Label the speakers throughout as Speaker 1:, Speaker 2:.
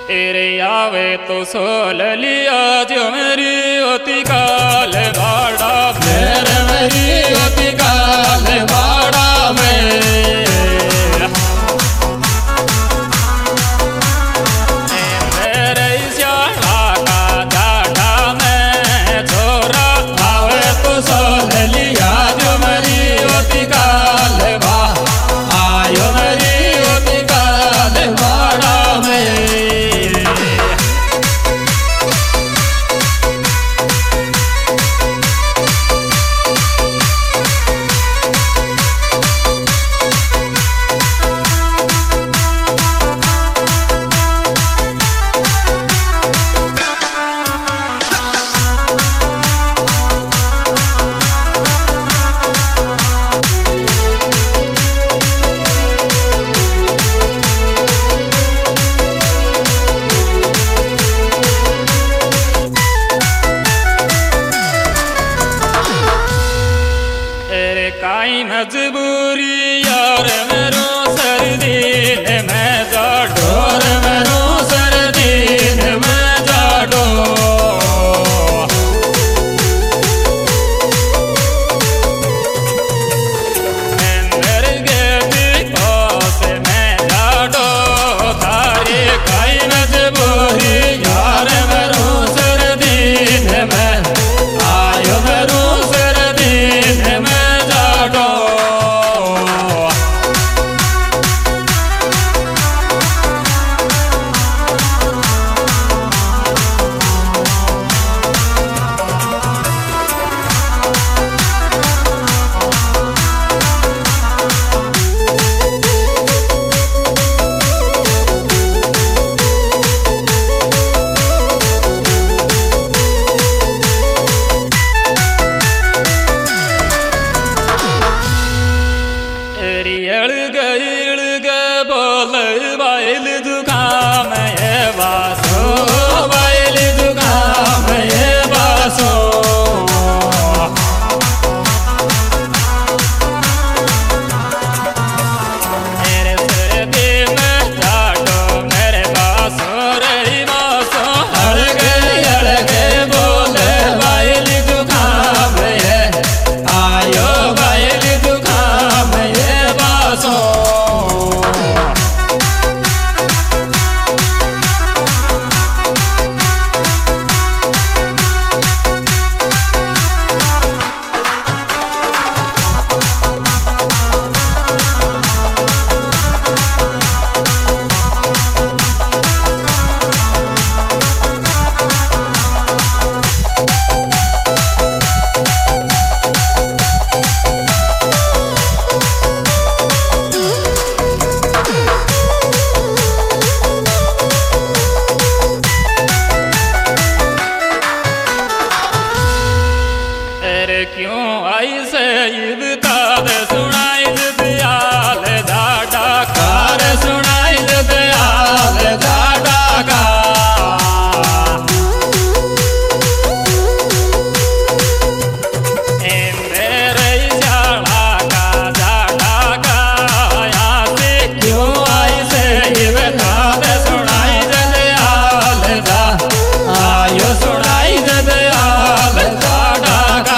Speaker 1: तेरे आवे तो सोल लिया जो मेरी होती काल भाड़ा मेरे मेरी होती काल भाड़ा में मेरे श्याला का जाटा में छोरा आवे तो सोल लिया जो मेरी होती काल आयो मेरी होती काल भाड़ा में काई मजबूरी यार मेरो सर्दी ने मैं जाडो रे मेरो सर्दी ने मैं जाडो मेरे गेदी से मैं जाडो थारी काई मजबूरी यार मेरो सर्दी ने मैं आयो मेरो सर्दी ने मैं क्यों आई से इब्ताद सुनाई दयाल जाडा कार सुनाई दयाल जाडा का मेरे शाला का जाडा का यहाँ से क्यों आई से इब्ताद सुनाई दयाल जा आयो सुनाई दयाल जाडा का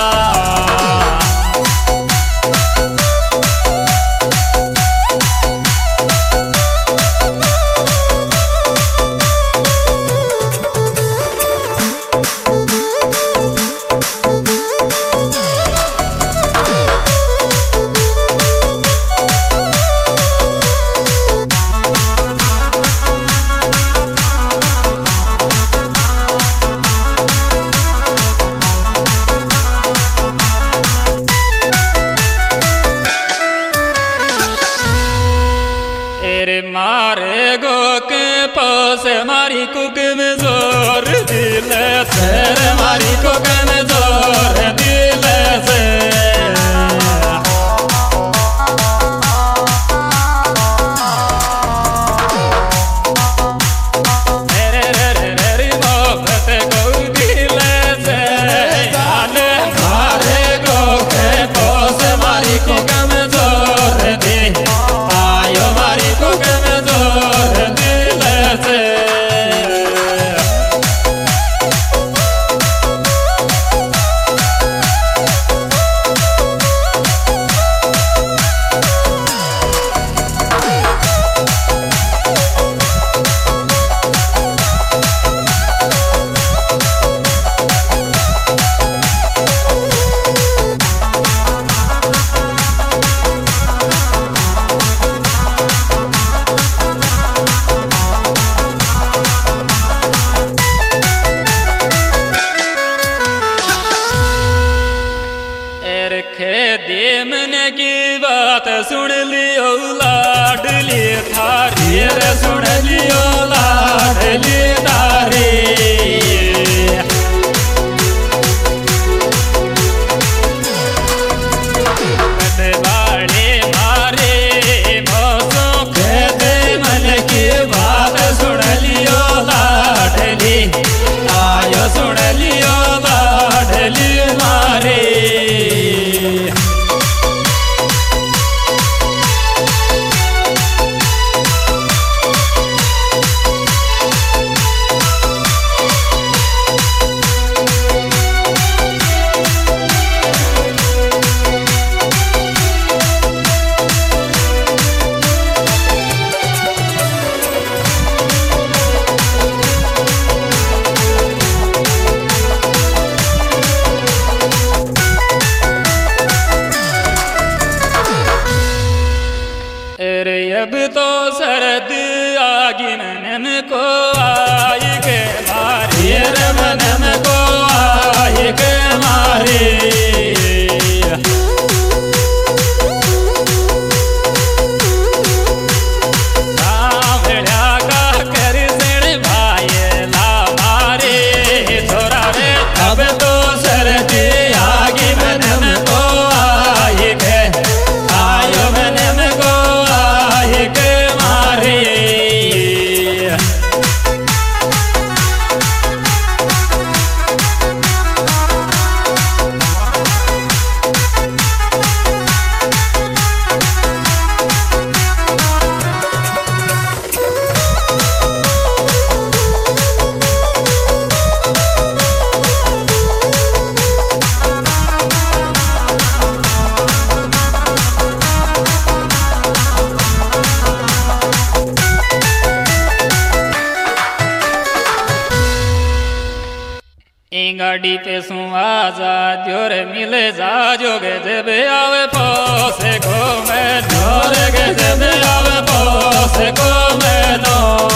Speaker 1: मारे गो के पास मारी कुक में जोर दिल से मारी कुक में जोर दिल से मेरे रे रे रे मोहब्बत को दिल से जाने मारे गो के पास मारी कुक में जोर दे आयो मारी कुक में जोर दिल से सुन लियो लाडली थारी रे सुन लियो लाडली थारी सुन लियो लाडली मारे अब तो सरद आगी मन को आई के मारे रे मन को आई के मारे सावड़ा का कर सण भाई ला मारे छोरा रे अब तो सरद आगी मन को आई के आयो मन को के मारे गाड़ी पे सुआजा जोर मिले जा जोगे जब आवे पोसे को मैं जोर के जब आवे पोसे को मैं नो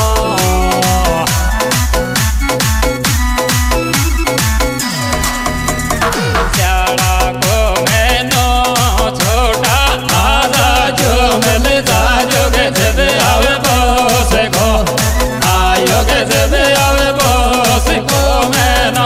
Speaker 1: चाड़ा को मैं नो छोटा आजा जो मिले जा जोगे जब आवे पोसे को आयो के जब आवे पोसे को मैं नो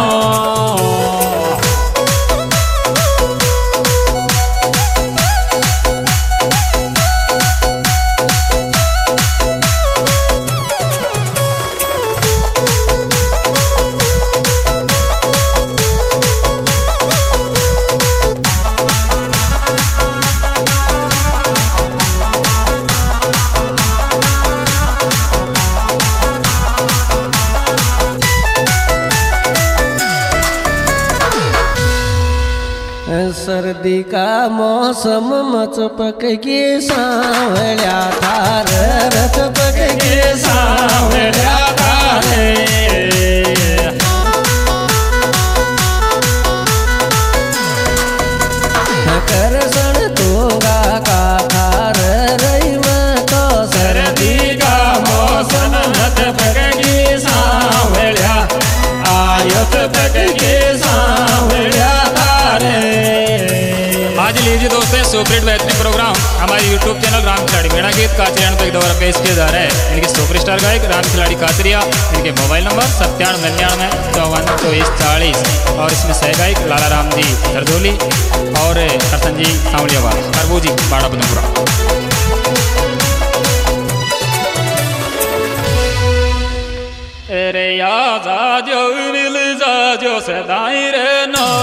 Speaker 2: सर्दी का मौसम मचपक के सांवळ्या थार रचपक के सांवळ्या थारे करसण तोगा का थार रईव तो सर्दी का मौसम मचपक के सांवळ्या आयत पक के सांवळ्या
Speaker 1: आज लीजिए दोस्तों सुपरहिट बेहतरीन प्रोग्राम हमारे YouTube चैनल राम खिलाड़ी मेरा गीत कातरिया पे दोबारा पेश किया जा रहा है। इनके सुपरस्टार गायक राम खिलाड़ी कातरिया, इनके मोबाइल नंबर 97995440 और इसमें सह गायक लाला राम जी धरदोली और करसन जी सांवलियावाद करबू जी बाड़ा पदमपुरा। रे जा जो मिल जा जो सदाई रे नो